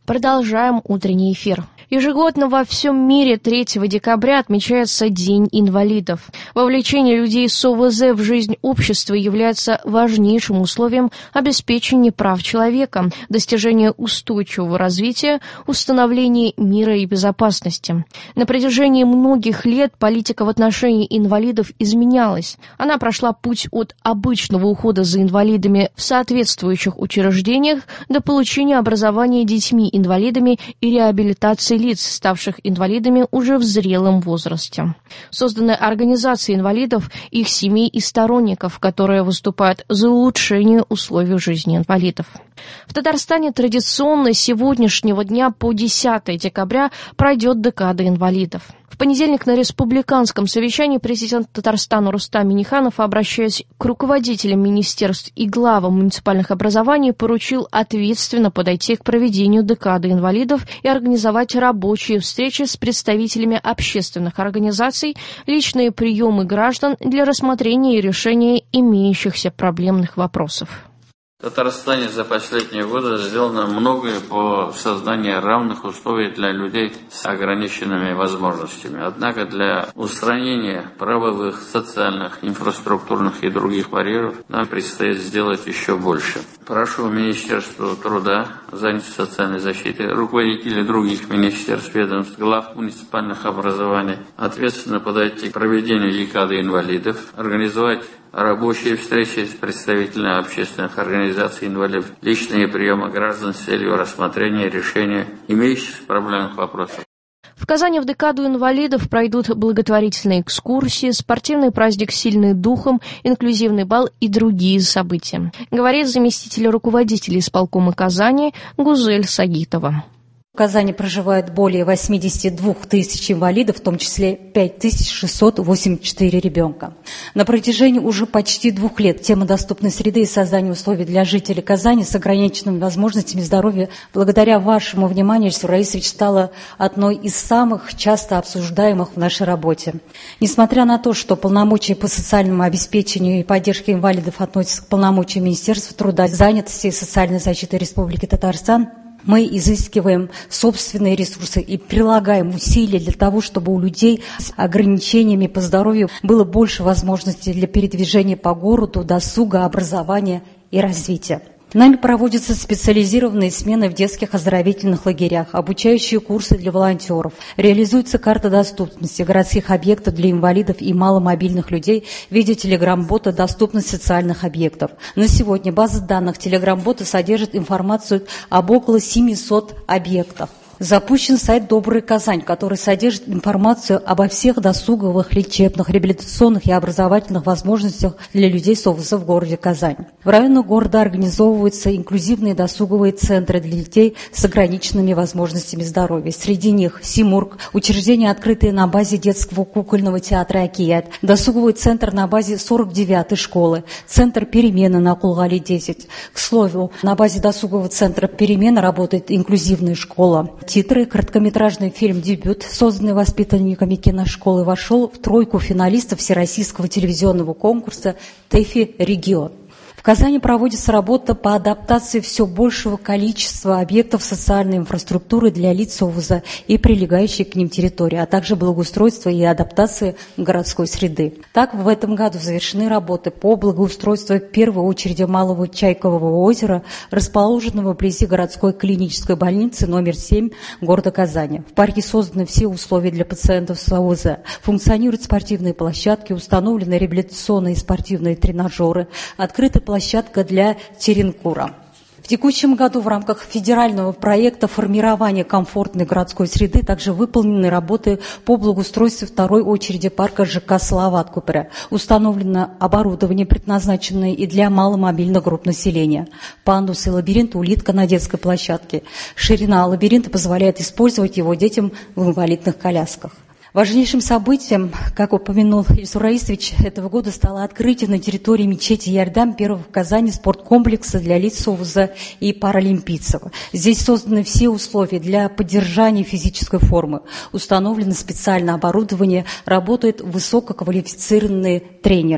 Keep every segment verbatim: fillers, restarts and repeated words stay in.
Продолжаем утренний эфир. Ежегодно во всем мире третьего декабря отмечается День инвалидов. Вовлечение людей с ОВЗ в жизнь общества является важнейшим условием обеспечения прав человека, достижения устойчивого развития, установления мира и безопасности. На протяжении многих лет политика в отношении инвалидов изменялась. Она прошла путь от обычного ухода за инвалидами в соответствующих учреждениях до получения образования детьми-инвалидами и реабилитации лиц, ставших инвалидами уже в зрелом возрасте. Созданы организации инвалидов, их семей и сторонников, которые выступают за улучшение условий жизни инвалидов. В Татарстане традиционно с сегодняшнего дня по десятое декабря пройдет декада инвалидов. В понедельник на республиканском совещании президент Татарстана Рустам Минниханов, обращаясь к руководителям министерств и главам муниципальных образований, поручил ответственно подойти к проведению декады инвалидов и организовать рабочие встречи с представителями общественных организаций, личные приемы граждан для рассмотрения и решения имеющихся проблемных вопросов. В Татарстане за последние годы сделано многое по созданию равных условий для людей с ограниченными возможностями. Однако для устранения правовых, социальных, инфраструктурных и других барьеров нам предстоит сделать еще больше. Прошу Министерство труда, занятости и социальной защиты, руководителей других министерств, ведомств, глав муниципальных образований ответственно подойти к проведению декады инвалидов, организовать рабочие встречи с представителями общественных организаций инвалидов, личные приемы граждан с целью рассмотрения и решения имеющихся проблемных вопросов. В Казани в декаду инвалидов пройдут благотворительные экскурсии, спортивный праздник «Сильный духом», инклюзивный бал и другие события, говорит заместитель руководителя исполкома Казани Гузель Сагитова. В Казани проживает более восемьдесят две тысячи инвалидов, в том числе пять тысяч шестьсот восемьдесят четыре ребенка. На протяжении уже почти двух лет тема доступной среды и создания условий для жителей Казани с ограниченными возможностями здоровья, благодаря вашему вниманию, Ильсур Раисович, стала одной из самых часто обсуждаемых в нашей работе. Несмотря на то, что полномочия по социальному обеспечению и поддержке инвалидов относятся к полномочиям Министерства труда, занятости и социальной защиты Республики Татарстан, мы изыскиваем собственные ресурсы и прилагаем усилия для того, чтобы у людей с ограничениями по здоровью было больше возможностей для передвижения по городу, досуга, образования и развития. Нами проводятся специализированные смены в детских оздоровительных лагерях, обучающие курсы для волонтеров. Реализуется карта доступности городских объектов для инвалидов и маломобильных людей в виде телеграм-бота «Доступность социальных объектов». На сегодня база данных телеграм-бота содержит информацию об около семисот объектах. Запущен сайт «Добрая Казань», который содержит информацию обо всех досуговых, лечебных, реабилитационных и образовательных возможностях для людей с ОВЗ в городе Казань. В районах города организовываются инклюзивные досуговые центры для детей с ограниченными возможностями здоровья. Среди них Симург, учреждение, открытое на базе детского кукольного театра «Акият», досуговый центр на базе сорок девятой школы, центр «Перемена» на Кулгали десять. К слову, на базе досугового центра «Перемена» работает инклюзивная школа. Титры. Короткометражный фильм «Дебют», созданный воспитанниками киношколы, вошел в тройку финалистов Всероссийского телевизионного конкурса «ТЭФИ Регион». В Казани проводится работа по адаптации все большего количества объектов социальной инфраструктуры для лиц ОВЗ и прилегающей к ним территории, а также благоустройства и адаптации городской среды. Так, в этом году завершены работы по благоустройству в первой очереди Малого Чайкового озера, расположенного вблизи городской клинической больницы номер семь города Казани. В парке созданы все условия для пациентов с ОВЗ. Функционируют спортивные площадки, установлены реабилитационные и спортивные тренажеры, открыты площадка для теренкура. В текущем году в рамках федерального проекта формирования комфортной городской среды также выполнены работы по благоустройству второй очереди парка ЖК Салават Купера. Установлено оборудование, предназначенное и для маломобильных групп населения. Пандус и лабиринт, улитка на детской площадке. Ширина лабиринта позволяет использовать его детям в инвалидных колясках. Важнейшим событием, как упомянул Ильсур Раисович, этого года стало открытие на территории мечети Ярдам первого в Казани спорткомплекса для лиц с ОВЗ и паралимпийцев. Здесь созданы все условия для поддержания физической формы. Установлено специальное оборудование, работают высококвалифицированные тренеры. В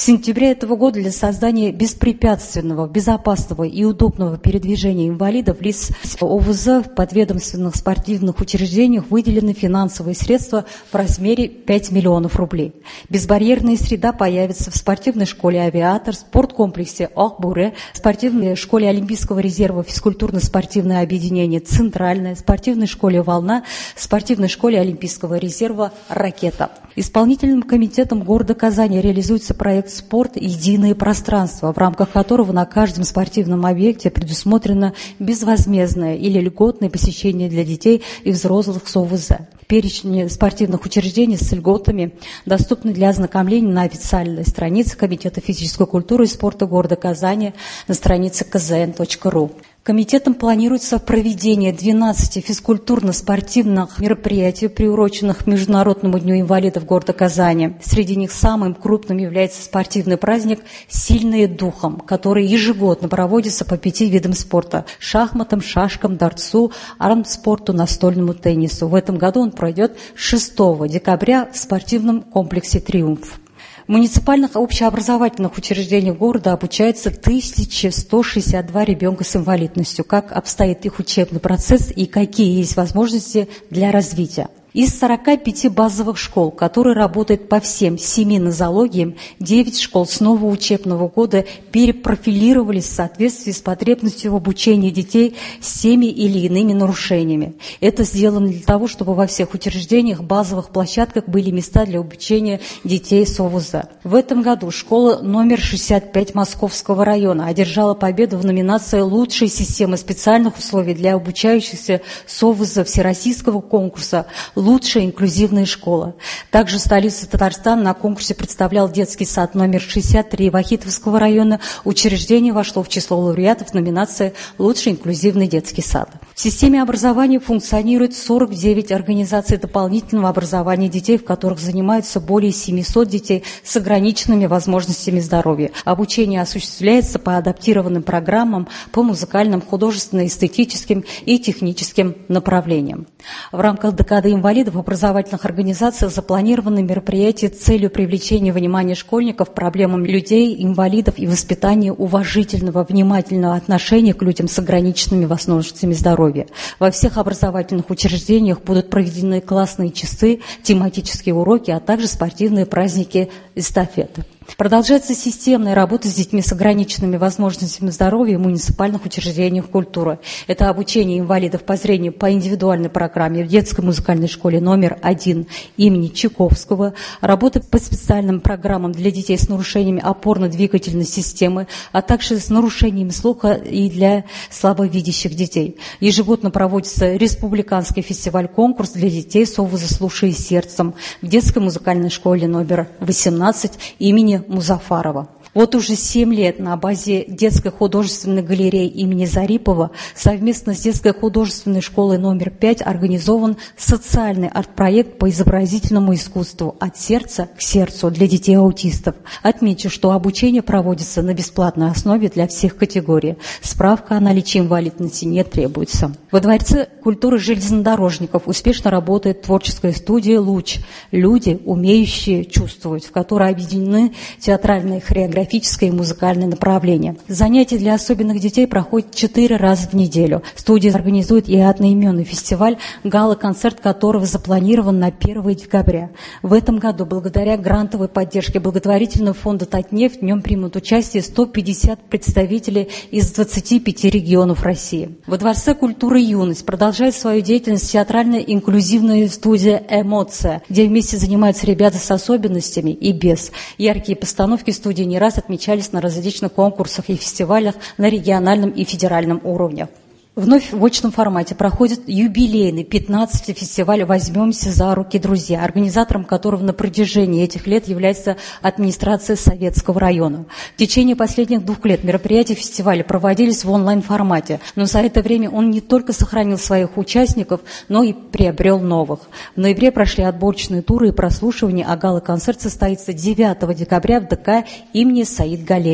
С сентября этого года для создания беспрепятственного, безопасного и удобного передвижения инвалидов лиц ОВЗ в подведомственных спортивных учреждениях выделены финансовые средства в размере пять миллионов рублей. Безбарьерная среда появится в спортивной школе «Авиатор», спорткомплексе «Охбуре», спортивной школе Олимпийского резерва физкультурно-спортивное объединение «Центральное», спортивной школе «Волна», спортивной школе Олимпийского резерва «Ракета». Исполнительным комитетом города Казани реализуется проект «Спорт. Единое пространство», в рамках которого на каждом спортивном объекте предусмотрено безвозмездное или льготное посещение для детей и взрослых с ОВЗ. Перечень спортивных учреждений с льготами доступны для ознакомления на официальной странице Комитета физической культуры и спорта города Казани на странице ка зэ эн точка ру. Комитетом планируется проведение двенадцати физкультурно-спортивных мероприятий, приуроченных к Международному дню инвалидов города Казани. Среди них самым крупным является спортивный праздник «Сильные духом», который ежегодно проводится по пяти видам спорта – шахматам, шашкам, дартсу, армспорту, настольному теннису. В этом году он пройдет шестого декабря в спортивном комплексе «Триумф». В муниципальных общеобразовательных учреждениях города обучается тысяча сто шестьдесят два ребенка с инвалидностью. Как обстоит их учебный процесс и какие есть возможности для развития? Из сорока пяти базовых школ, которые работают по всем семи нозологиям, девять школ с нового учебного года перепрофилировались в соответствии с потребностью в обучении детей с теми или иными нарушениями. Это сделано для того, чтобы во всех учреждениях, базовых площадках были места для обучения детей с ОВЗ. В этом году школа номер шестьдесят пять Московского района одержала победу в номинации «Лучшая система специальных условий для обучающихся с ОВЗ всероссийского конкурса «Лучшая инклюзивная школа». Также столица Татарстана на конкурсе представлял детский сад номер шестьдесят три Вахитовского района. Учреждение вошло в число лауреатов номинации «Лучший инклюзивный детский сад». В системе образования функционирует сорок девять организаций дополнительного образования детей, в которых занимаются более семисот детей с ограниченными возможностями здоровья. Обучение осуществляется по адаптированным программам по музыкальным, художественно-эстетическим и техническим направлениям. В рамках декады инвалидов в образовательных организациях запланированы мероприятия с целью привлечения внимания школьников к проблемам людей, инвалидов и воспитания уважительного, внимательного отношения к людям с ограниченными возможностями здоровья. Во всех образовательных учреждениях будут проведены классные часы, тематические уроки, а также спортивные праздники эстафеты. Продолжается системная работа с детьми с ограниченными возможностями здоровья в муниципальных учреждениях культуры. Это обучение инвалидов по зрению по индивидуальной программе в детской музыкальной школе номер один имени Чайковского, работа по специальным программам для детей с нарушениями опорно-двигательной системы, а также с нарушениями слуха и для слабовидящих детей. Ежегодно проводится республиканский фестиваль-конкурс для детей с ОВЗ «Слушай сердцем» в детской музыкальной школе номер восемнадцать имени Музафарова. Вот уже семь лет на базе детской художественной галереи имени Зарипова совместно с детской художественной школой номер пять организован социальный арт-проект по изобразительному искусству «От сердца к сердцу» для детей-аутистов. Отмечу, что обучение проводится на бесплатной основе для всех категорий. Справка о наличии инвалидности не требуется. Во Дворце культуры железнодорожников успешно работает творческая студия «Луч». Люди, умеющие чувствовать, в которой объединены театральные хореографии, графическое и музыкальное направление. Занятия для особенных детей проходят четыре раза в неделю. Студия организует и одноименный фестиваль, гала-концерт которого запланирован на первое декабря. В этом году, благодаря грантовой поддержке благотворительного фонда «Татнефть», в нем примут участие сто пятьдесят представителей из двадцати пяти регионов России. Во Дворце культуры «Юность» продолжает свою деятельность театральная инклюзивная студия «Эмоция», где вместе занимаются ребята с особенностями и без. Яркие постановки студии не раз отмечались на различных конкурсах и фестивалях на региональном и федеральном уровнях. Вновь в очном формате проходит юбилейный пятнадцатый фестиваль «Возьмемся за руки, друзья», организатором которого на протяжении этих лет является администрация Советского района. В течение последних двух лет мероприятия фестиваля проводились в онлайн-формате, но за это время он не только сохранил своих участников, но и приобрел новых. В ноябре прошли отборочные туры и прослушивания, а гала-концерт состоится девятого декабря в ДК имени Саид Галеева.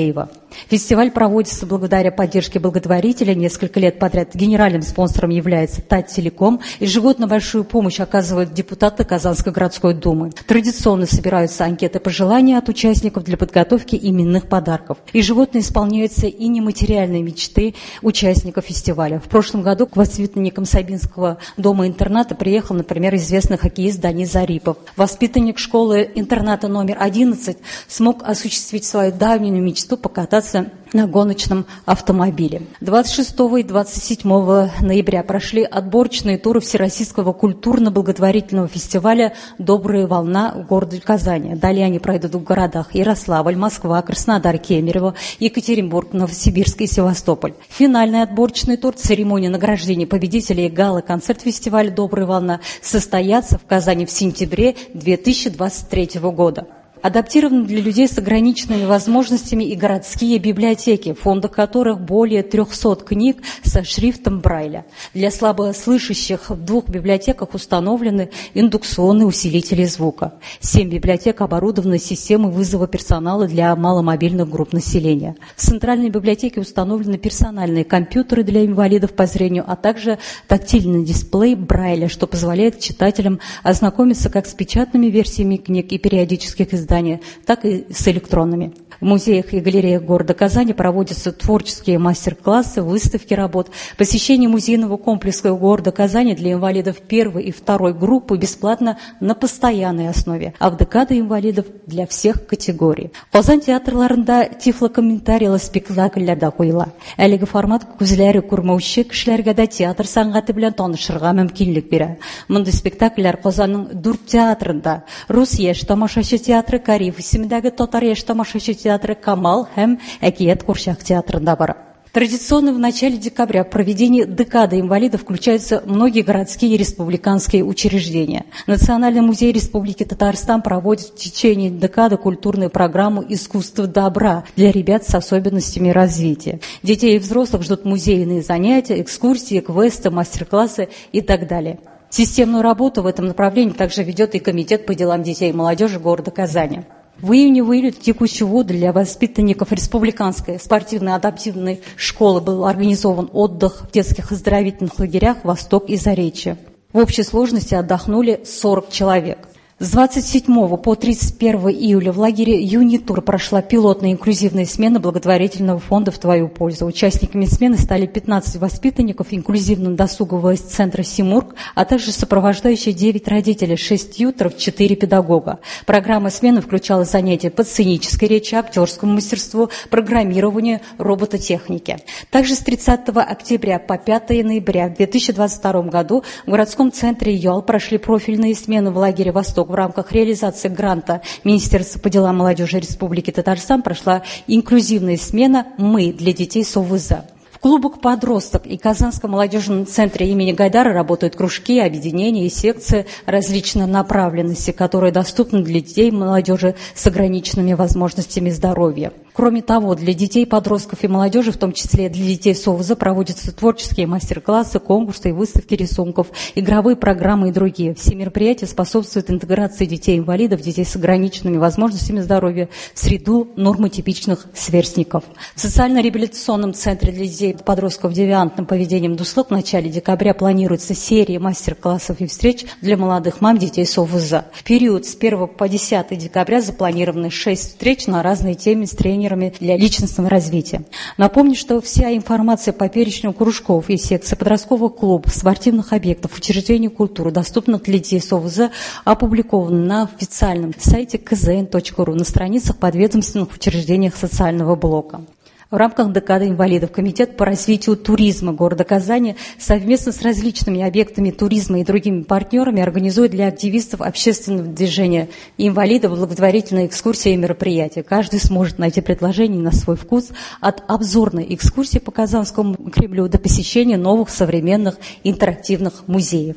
Фестиваль проводится благодаря поддержке благотворителя. Несколько лет подряд генеральным спонсором является Тателеком. Ежегодно большую помощь оказывают депутаты Казанской городской думы. Традиционно собираются анкеты пожеланий от участников для подготовки именных подарков. Ежегодно исполняются и нематериальные мечты участников фестиваля. В прошлом году к воспитанникам Сабинского дома-интерната приехал, например, известный хоккеист Данис Зарипов. Воспитанник школы-интерната номер одиннадцать смог осуществить свою давнюю мечту покататься на гоночном автомобиле. двадцать шестого и двадцать седьмого ноября прошли отборочные туры Всероссийского культурно-благотворительного фестиваля «Добрая волна» в городе Казани. Далее они пройдут в городах Ярославль, Москва, Краснодар, Кемерово, Екатеринбург, Новосибирск и Севастополь. Финальный отборочный тур, церемония награждения победителей и гала-концерт фестиваля «Добрая волна» состоятся в Казани в сентябре две тысячи двадцать третьего года. Адаптированы для людей с ограниченными возможностями и городские библиотеки, в фондах которых более трехсот книг со шрифтом Брайля. Для слабослышащих в двух библиотеках установлены индукционные усилители звука. Семь библиотек оборудованы системой вызова персонала для маломобильных групп населения. В центральной библиотеке установлены персональные компьютеры для инвалидов по зрению, а также тактильный дисплей Брайля, что позволяет читателям ознакомиться как с печатными версиями книг и периодических изданий, так и с электронными. В музеях и галереях города Казани проводятся творческие мастер-классы, выставки работ. Посещение музейного комплекса города Казани для инвалидов первой и второй группы бесплатно на постоянной основе, а в ДК инвалидов для всех категорий. Казан театрларында тифлокомментариялы спектакльләрдә куела. Әлеге формат күзләре күрмәүче кешеләргә дә театр сәнгате белән танышырга мөмкинлек бирә. Мондый спектакльләр Казанның дүрт театрында: Рус яшь тамашачы театры Кариф исемендәге татар яшь тамашачы театры Камал һәм Әкият Курчак театрында бар. Традиционно в начале декабря в проведении декады инвалидов включаются многие городские и республиканские учреждения. Национальный музей Республики Татарстан проводит в течение декады культурную программу «Искусство добра» для ребят с особенностями развития. Детей и взрослых ждут музейные занятия, экскурсии, квесты, мастер-классы и так далее. Системную работу в этом направлении также ведет и Комитет по делам детей и молодежи города Казани. В июне-июле текущего года для воспитанников Республиканской спортивно-адаптивной школы был организован отдых в детских оздоровительных лагерях «Восток» и «Заречье». В общей сложности отдохнули сорок человек. С двадцать седьмого по тридцать первого июля в лагере «Юнитур» прошла пилотная инклюзивная смена благотворительного фонда «В твою пользу». Участниками смены стали пятнадцать воспитанников инклюзивно-досугового центра «Симург», а также сопровождающие девять родителей, шесть тьюторов, четыре педагога. Программа смены включала занятия по сценической речи, актерскому мастерству, программированию, робототехнике. Также с тридцатого октября по пятого ноября две тысячи двадцать втором году в городском центре ЮАЛ прошли профильные смены в лагере «Восток». В рамках реализации гранта Министерства по делам молодежи Республики Татарстан прошла инклюзивная смена «Мы» для детей с ОВЗ. В клубах подросток и Казанском молодежном центре имени Гайдара работают кружки, объединения и секции различной направленности, которые доступны для детей и молодежи с ограниченными возможностями здоровья. Кроме того, для детей, подростков и молодежи, в том числе для детей с ОВЗ, проводятся творческие мастер-классы, конкурсы и выставки рисунков, игровые программы и другие. Все мероприятия способствуют интеграции детей-инвалидов, детей с ограниченными возможностями здоровья в среду нормотипичных сверстников. В социально-реабилитационном центре для детей и подростков девиантным поведением ДУСЛОК в начале декабря планируется серия мастер-классов и встреч для молодых мам детей с ОВЗ. В период с первого по десятое декабря запланированы шесть встреч на разные темы с тренерами для личностного развития. Напомню, что вся информация по перечню кружков и секций подростковых клубов, спортивных объектов, учреждений культуры, доступных для детей с ОВЗ, опубликована на официальном сайте ка зэ эн точка ру на страницах подведомственных учреждениях социального блока. В рамках декады инвалидов Комитет по развитию туризма города Казани совместно с различными объектами туризма и другими партнерами организует для активистов общественного движения и инвалидов благотворительные экскурсии и мероприятия. Каждый сможет найти предложение на свой вкус, от обзорной экскурсии по Казанскому Кремлю до посещения новых современных интерактивных музеев.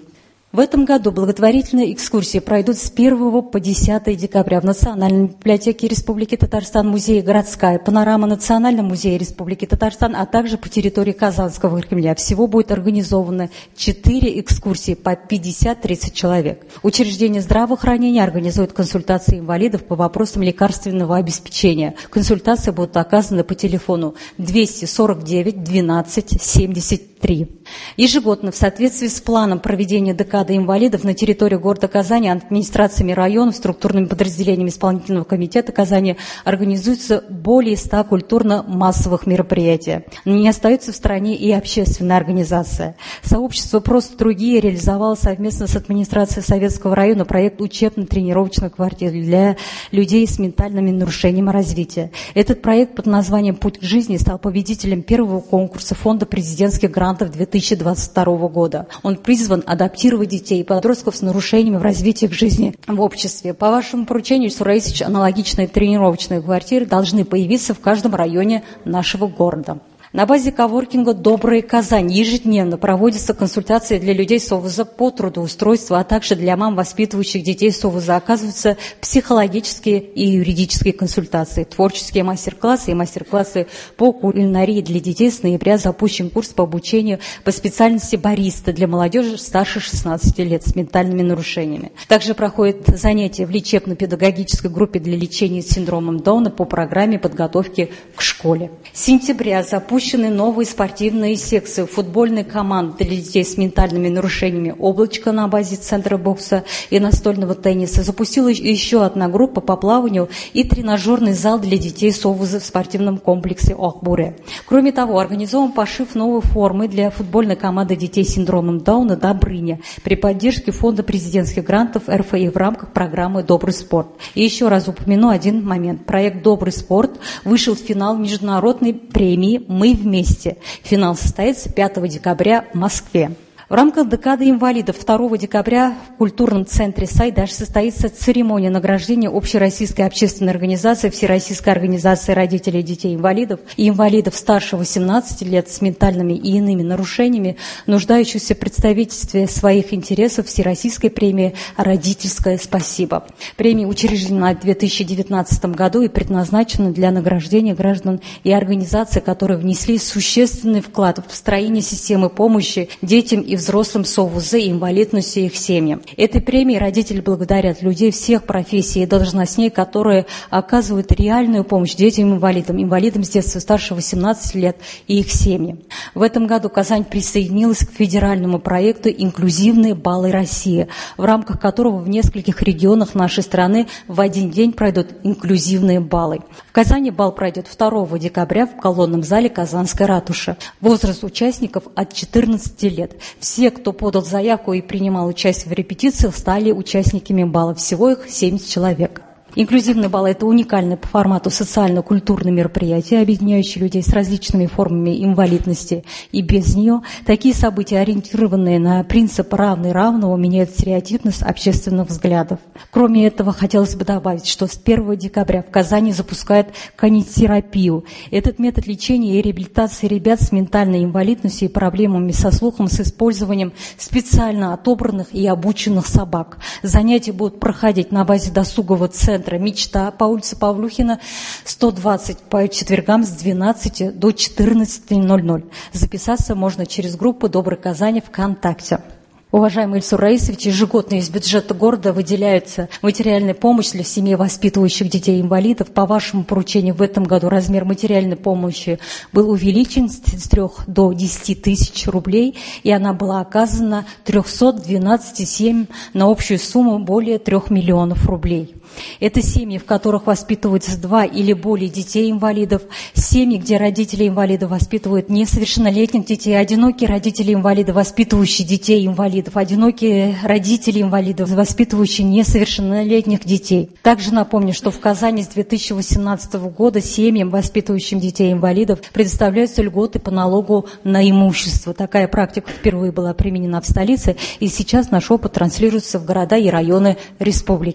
В этом году благотворительные экскурсии пройдут с первого по десятое декабря в Национальной библиотеке Республики Татарстан, музее «Городская панорама», Национальном музее Республики Татарстан, а также по территории Казанского Кремля. Всего будет организовано четыре экскурсии по пятьдесят-тридцать человек. Учреждение здравоохранения организует консультации инвалидов по вопросам лекарственного обеспечения. Консультации будут оказаны по телефону двести сорок девять двенадцать семьдесят три. Ежегодно в соответствии с планом проведения декады инвалидов на территории города Казани администрациями районов, структурными подразделениями исполнительного комитета Казани организуется более ста культурно-массовых мероприятий. Не остается в стране и общественная организация. Сообщество «Просто другие» реализовало совместно с администрацией Советского района проект учебно-тренировочных квартир для людей с ментальными нарушениями развития. Этот проект под названием «Путь к жизни» стал победителем первого конкурса Фонда президентских грантов две тысячи двадцать второго года. Он призван адаптировать детей и подростков с нарушениями в развитии к жизни в обществе. По вашему поручению, Ильсур Раисович, аналогичные тренировочные квартиры должны появиться в каждом районе нашего города. На базе коворкинга «Добрая Казань» ежедневно проводятся консультации для людей с ОВЗ по трудоустройству, а также для мам, воспитывающих детей с ОВЗ. Оказываются психологические и юридические консультации, творческие мастер-классы и мастер-классы по кулинарии для детей. С ноября запущен курс по обучению по специальности бариста для молодежи старше шестнадцати лет с ментальными нарушениями. Также проходят занятия в лечебно-педагогической группе для лечения синдромом Дауна по программе подготовки к школе. С сентября запущен Запущены новые спортивные секции футбольной команды для детей с ментальными нарушениями «Облачко» на базе центра бокса и настольного тенниса. Запустилась еще одна группа по плаванию и тренажерный зал для детей с ОВЗ в спортивном комплексе «Охбуре». Кроме того, организован пошив новой формы для футбольной команды детей с синдромом Дауна «Добрыня» при поддержке Фонда президентских грантов эр эф и в рамках программы «Добрый спорт». И еще раз упомяну один момент. Проект «Добрый спорт» вышел в финал международной премии «Мы вместе». Финал состоится пятого декабря в Москве. В рамках декады инвалидов второго декабря в культурном центре «Сайдаш» состоится церемония награждения общероссийской общественной организации Всероссийской организации родителей детей-инвалидов и инвалидов старше восемнадцати лет с ментальными и иными нарушениями, нуждающихся в представительстве своих интересов Всероссийской премии «Родительское спасибо». Премия учреждена в две тысячи девятнадцатом году и предназначена для награждения граждан и организаций, которые внесли существенный вклад в построение системы помощи детям и взрослым с ОВЗ и инвалидностью их семьям. Этой премией родители благодарят людей всех профессий и должностей, которые оказывают реальную помощь детям-инвалидам, инвалидам с детства старше восемнадцати лет и их семьям. В этом году Казань присоединилась к федеральному проекту «Инклюзивные баллы России», в рамках которого в нескольких регионах нашей страны в один день пройдут инклюзивные баллы. В Казани балл пройдет второго декабря в колонном зале Казанской ратуши. Возраст участников от четырнадцати лет. Все, кто подал заявку и принимал участие в репетициях, стали участниками балла. Всего их семьдесят человек. Инклюзивный бал – это уникальное по формату социально-культурное мероприятие, объединяющее людей с различными формами инвалидности и без нее. Такие события, ориентированные на принцип равный равного, меняют стереотипность общественных взглядов. Кроме этого, хотелось бы добавить, что с первого декабря в Казани запускают канитерапию. Этот метод лечения и реабилитации ребят с ментальной инвалидностью и проблемами со слухом с использованием специально отобранных и обученных собак. Занятия будут проходить на базе досугового центра «Мечта» по улице Павлюхина, сто двадцать, по четвергам с двенадцати до четырнадцати ноль-ноль. Записаться можно через группу «Доброй Казани» ВКонтакте. Уважаемый Ильсур Раисович, ежегодно из бюджета города выделяется материальная помощь для семей, воспитывающих детей-инвалидов. По вашему поручению в этом году размер материальной помощи был увеличен с трёх до десяти тысяч рублей, и она была оказана трёхсот двенадцати семьям на общую сумму более трех миллионов рублей. Это семьи, в которых воспитываются два или более детей-инвалидов, семьи, где родители-инвалиды воспитывают несовершеннолетних детей, одинокие родители-инвалиды, воспитывающие детей-инвалидов, одинокие родители-инвалидов, воспитывающие несовершеннолетних детей. Также напомню, что в Казани с две тысячи восемнадцатого года семьям, воспитывающим детей-инвалидов, предоставляются льготы по налогу на имущество. Такая практика впервые была применена в столице, и сейчас наш опыт транслируется в города и районы республики.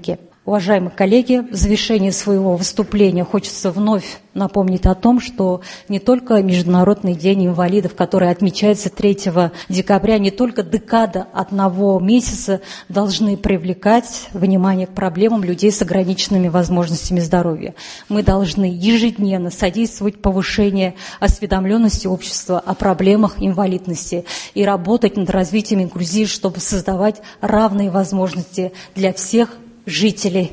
Уважаемые коллеги, в завершении своего выступления хочется вновь напомнить о том, что не только Международный день инвалидов, который отмечается третьего декабря, не только декада одного месяца должны привлекать внимание к проблемам людей с ограниченными возможностями здоровья. Мы должны ежедневно содействовать повышению осведомленности общества о проблемах инвалидности и работать над развитием инклюзии, чтобы создавать равные возможности для всех жителей